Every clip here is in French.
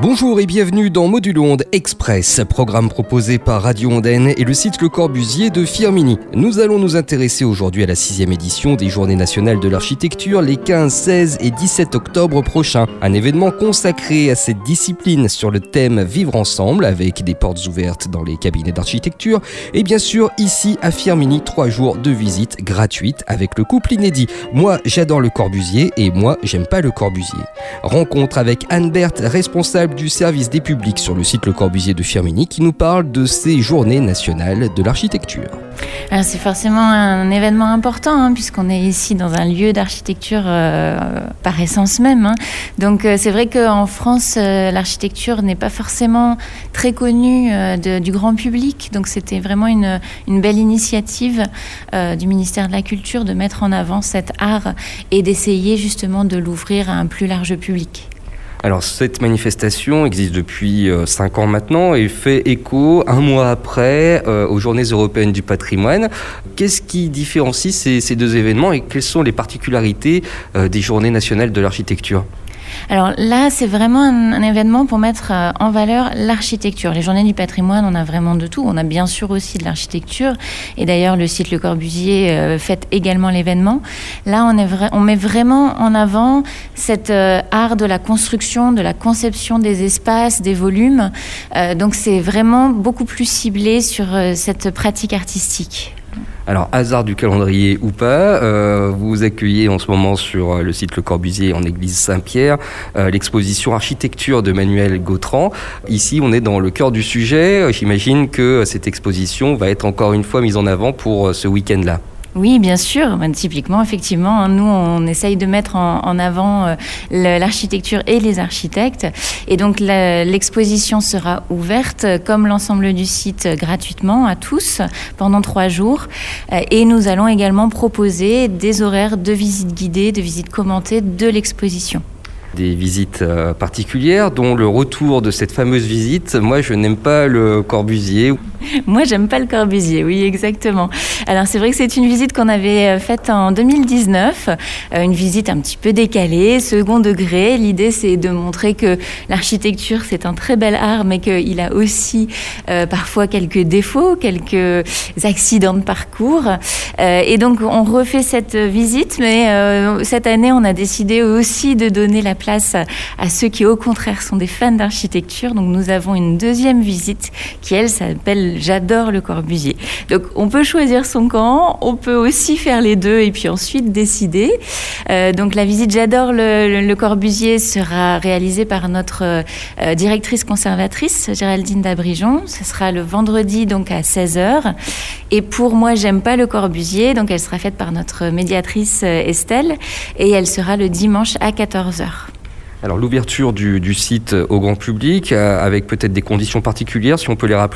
Bonjour et bienvenue dans Module Onde Express, programme proposé par Radio Ondaine et le site Le Corbusier de Firminy. Nous allons nous intéresser aujourd'hui à la 6e édition des Journées nationales de l'architecture les 15, 16 et 17 octobre prochains. Un événement consacré à cette discipline sur le thème Vivre ensemble avec des portes ouvertes dans les cabinets d'architecture et bien sûr ici à Firminy 3 jours de visite gratuite avec le couple inédit. Moi j'adore Le Corbusier et moi j'aime pas Le Corbusier. Rencontre avec Anne Berthe, responsable du service des publics sur le site Le Corbusier de Firminy qui nous parle de ces journées nationales de l'architecture. Alors c'est forcément un événement important puisqu'on est ici dans un lieu d'architecture par essence même. Donc c'est vrai qu'en France, l'architecture n'est pas forcément très connue du grand public. Donc c'était vraiment une belle initiative du ministère de la Culture de mettre en avant cet art et d'essayer justement de l'ouvrir à un plus large public. Alors cette manifestation existe depuis 5 ans maintenant et fait écho un mois après aux Journées européennes du patrimoine. Qu'est-ce qui différencie ces deux événements et quelles sont les particularités des Journées nationales de l'architecture ? Alors là, c'est vraiment un événement pour mettre en valeur l'architecture. Les Journées du patrimoine, on a vraiment de tout. On a bien sûr aussi de l'architecture. Et d'ailleurs, le site Le Corbusier fête également l'événement. Là, on met vraiment en avant cet art de la construction, de la conception des espaces, des volumes. Donc c'est vraiment beaucoup plus ciblé sur cette pratique artistique. Alors, hasard du calendrier ou pas, vous accueillez en ce moment sur le site Le Corbusier en église Saint-Pierre l'exposition Architecture de Manuel Gautran. Ici, on est dans le cœur du sujet. J'imagine que cette exposition va être encore une fois mise en avant pour ce week-end-là. Oui, bien sûr. Typiquement, effectivement, nous, on essaye de mettre en avant l'architecture et les architectes. Et donc, l'exposition sera ouverte, comme l'ensemble du site, gratuitement à tous pendant 3 jours. Et nous allons également proposer des horaires de visites guidées, de visites commentées de l'exposition. Des visites particulières, dont le retour de cette fameuse visite. Moi, je n'aime pas Le Corbusier. Moi, j'aime pas Le Corbusier, oui, exactement. Alors, c'est vrai que c'est une visite qu'on avait faite en 2019, une visite un petit peu décalée, second degré. L'idée, c'est de montrer que l'architecture, c'est un très bel art, mais qu'il a aussi parfois quelques défauts, quelques accidents de parcours. Et donc, on refait cette visite, mais cette année, on a décidé aussi de donner la place à ceux qui, au contraire, sont des fans d'architecture. Donc, nous avons une deuxième visite qui, elle, s'appelle « J'adore Le Corbusier ». Donc, on peut choisir son camp, on peut aussi faire les deux et puis ensuite décider. Donc, la visite « J'adore le Corbusier » sera réalisée par notre directrice conservatrice, Géraldine Dabrijon. Ce sera le vendredi, donc à 16h. Et pour « Moi, j'aime pas Le Corbusier », donc elle sera faite par notre médiatrice Estelle et elle sera le dimanche à 14h. Alors l'ouverture du site au grand public, avec peut-être des conditions particulières, si on peut les rappeler ?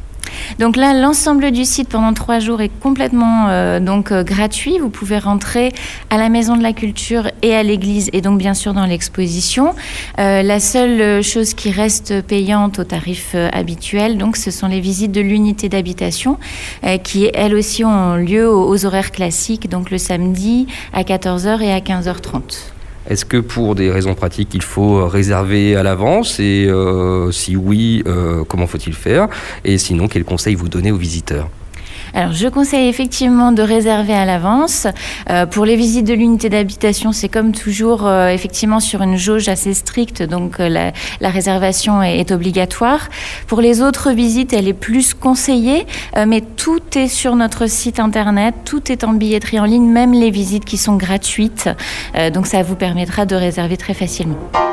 Donc là, l'ensemble du site pendant 3 jours est complètement gratuit. Vous pouvez rentrer à la Maison de la Culture et à l'église et donc bien sûr dans l'exposition. La seule chose qui reste payante au tarif habituel, donc ce sont les visites de l'unité d'habitation qui elles aussi ont lieu aux horaires classiques, donc le samedi à 14h et à 15h30. Est-ce que pour des raisons pratiques, il faut réserver à l'avance et si oui, comment faut-il faire ? Et sinon, quels conseils vous donnez aux visiteurs ? Alors, je conseille effectivement de réserver à l'avance. Pour les visites de l'unité d'habitation, c'est comme toujours effectivement sur une jauge assez stricte, donc la réservation est obligatoire. Pour les autres visites, elle est plus conseillée, mais tout est sur notre site internet, tout est en billetterie en ligne, même les visites qui sont gratuites. Donc, ça vous permettra de réserver très facilement.